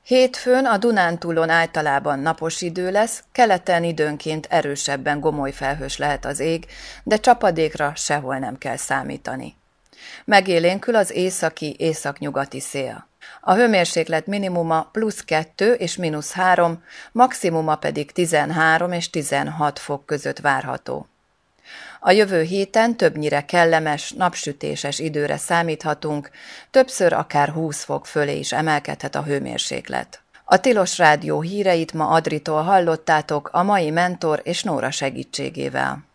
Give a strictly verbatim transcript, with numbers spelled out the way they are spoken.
Hétfőn a Dunántúlon általában napos idő lesz, keleten időnként erősebben gomolyfelhős lehet az ég, de csapadékra sehol nem kell számítani. Megélénkül az északi, északnyugati szél. A hőmérséklet minimuma plusz kettő és mínusz három, maximuma pedig tizenhárom és tizenhat fok között várható. A jövő héten többnyire kellemes, napsütéses időre számíthatunk, többször akár húsz fok fölé is emelkedhet a hőmérséklet. A Tilos Rádió híreit ma Adritól hallottátok a mai mentor és Nóra segítségével.